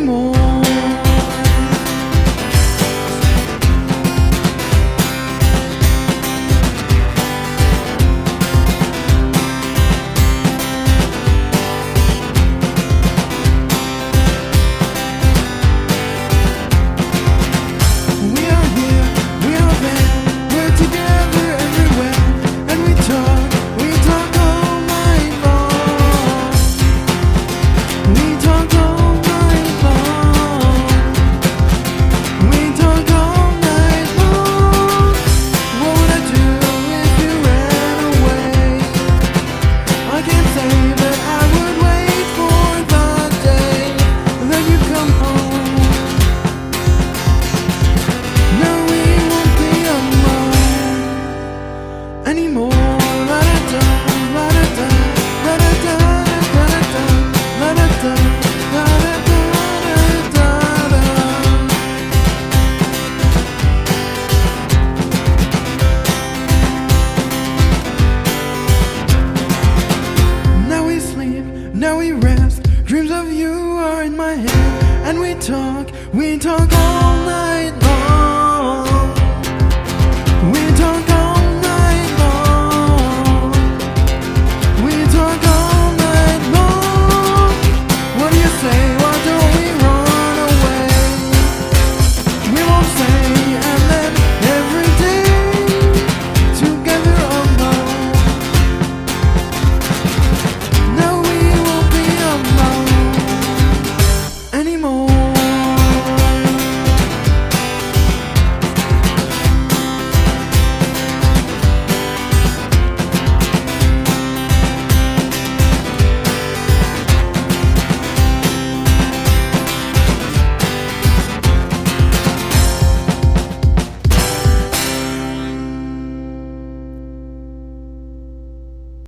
anymore. We are here, we are there, we're together everywhere, and we talk all night long. We talk all night long. We talk all night long. What would I do if you ran away? I can't say, but I would wait for the day that you come home. No, we won't be alone anymore. La-da-da, la-da-da, la-da-da, la-da-da, la-da-da, la-da-da, la-da-da. Now we sleep, now we rest. Dreams of you are in my head, and we talk all night